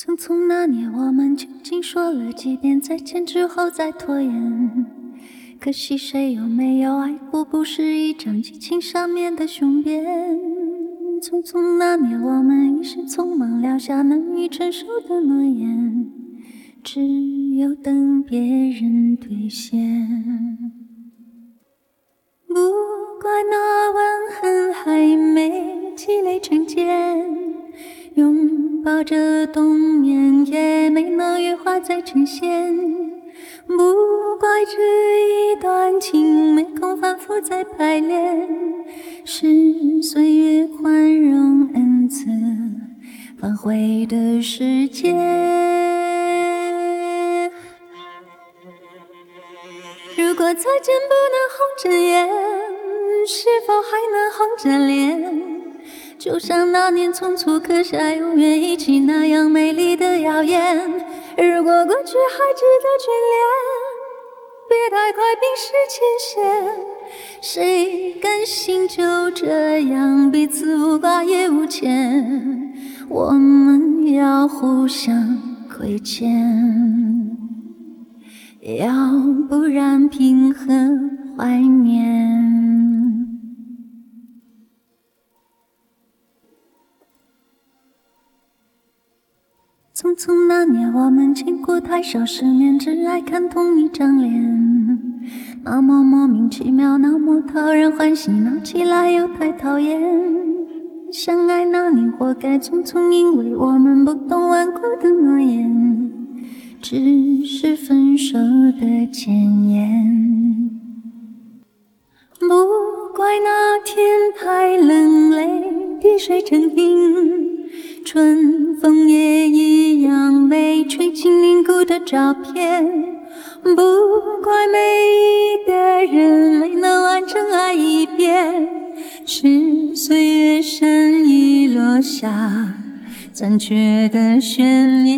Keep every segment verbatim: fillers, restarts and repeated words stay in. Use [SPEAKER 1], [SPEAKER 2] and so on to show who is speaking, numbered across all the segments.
[SPEAKER 1] 匆匆那年，我们究竟说了几遍再见之后再拖延？可惜谁有没有爱过，不是一张激情上面的雄辩。匆匆那年，我们一时匆忙撂下难以承受的诺言，只有等别人兑现。不怪那吻痕还没积累成茧，拥抱着冬眠也没能羽化再成仙。不怪这一段情没空反复再排练，是岁月宽容恩赐反悔的时间。如果再见不能红着眼，是否还能红着脸？就像那年匆促刻下永远一起那样美丽的谣言。如果过去还值得眷恋，别太快冰释前嫌。谁甘心就这样彼此无挂也无牵？我们要互相亏欠，要不然凭何怀念？匆匆那年，我们见过太少世面，只爱看同一张脸。那么莫名其妙，那么讨人欢喜，闹起来又太讨厌。相爱那年，活该匆匆，因为我们不懂顽固的诺言，只是分手的前言。不怪那天太冷，泪滴水成冰，春风也一样被吹进凝固的照片。不怪每一个人没能完整爱一遍，是岁月深遗落下残缺的悬念。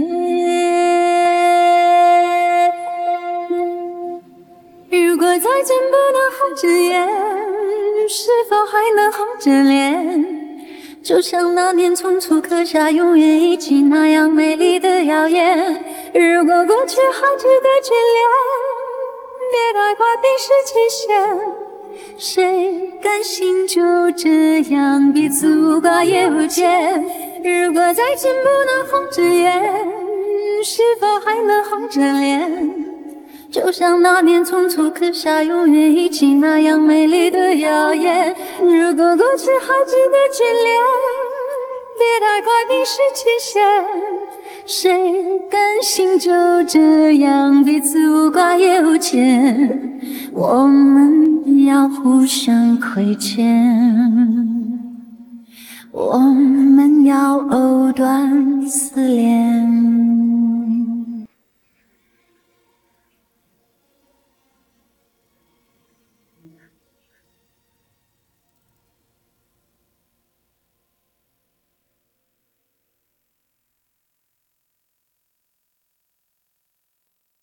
[SPEAKER 1] 如果再见不能红着眼，是否还能红着脸？就像那年匆促刻下永远一起那样美丽的谣言。如果过去还值得眷恋，别太快冰释前嫌。谁甘心就这样彼此无挂也无牵？如果再见不能红着眼，是否还能红着脸？就像那年匆促刻下永远一起那样美丽的谣言。如果过去还值得眷恋，别太快冰释前嫌。谁甘心就这样彼此无挂也无牵？我们要互相亏欠，我们要藕断丝连。